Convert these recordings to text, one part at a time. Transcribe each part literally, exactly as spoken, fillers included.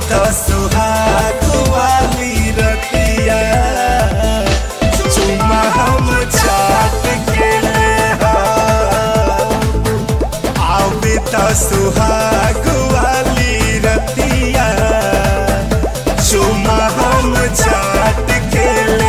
तो सुहाग वाली रतिया चुमा हम चाट के ले आवे तो सुहाग वाली रतिया चुमा हम चाट के ले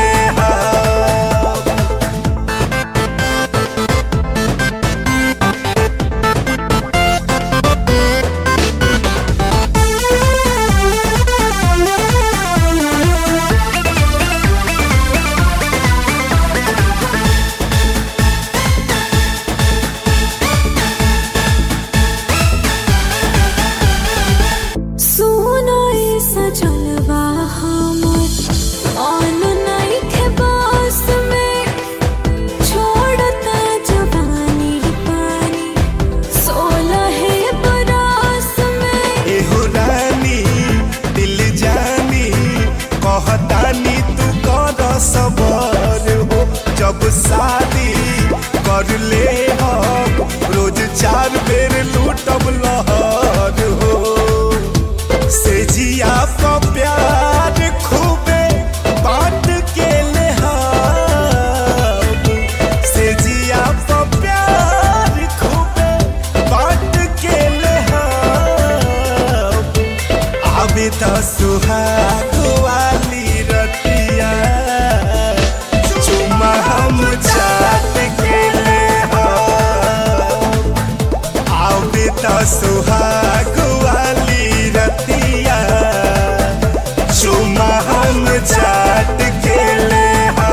जब शादी कर ले हो रोज चार बेर लूटब लहर हो से जिया का प्यार खूबे बांट के ले से जिया का प्यार खूबे बांट के ले आवे तो सुहाग वाली रतिया हम चाट के ले आवे तो सुहाग वाली रतिया चुमा हम चाट के ले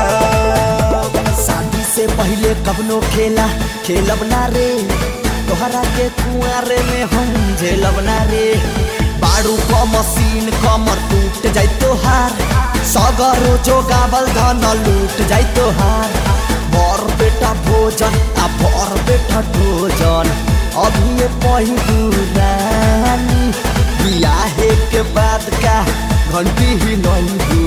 शादी से पहले कबनो खेला खेलब ना रे तोहरा के कुआरे में हम झेलब ना रे बाड़ू को मशीन कमर टूट जाए तोहार सगरो जो गावल धन लूट जाए तोहार बर बेटा भोजन आ बर बेटा भोजन अभी पहिलू रानी बियाहे के बाद का घंटी ही नहीं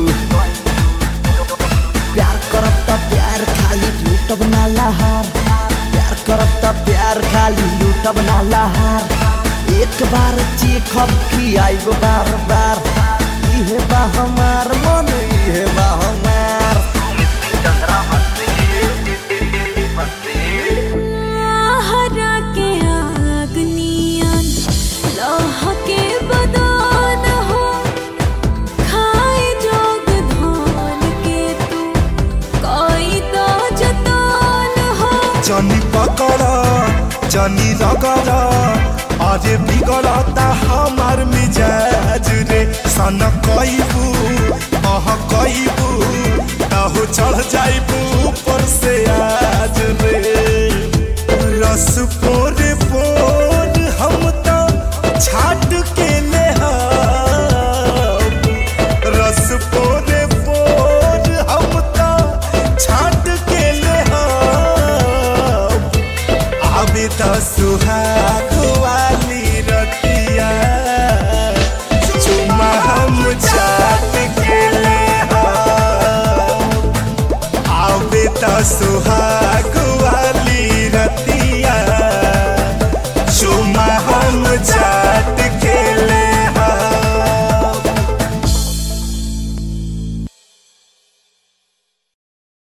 प्यार करब त प्यार खाली लूटब ना लहार प्यार करब त प्यार खाली लूटब ना लहार एक बार चीखब की आइब बार बार इहे बा हमार मन इहे बा हमार हरा के आगनियन लह के बदन हो खाए जोग धान के तू कोई तो जतन हो जनी पकड़ा जनी रगड़ा अरे बिगड़ता हमार मिजाज रे सन कईबू बह कईबू ताहू चढ़ जाइबू ऊपर से आज रे रस पोरे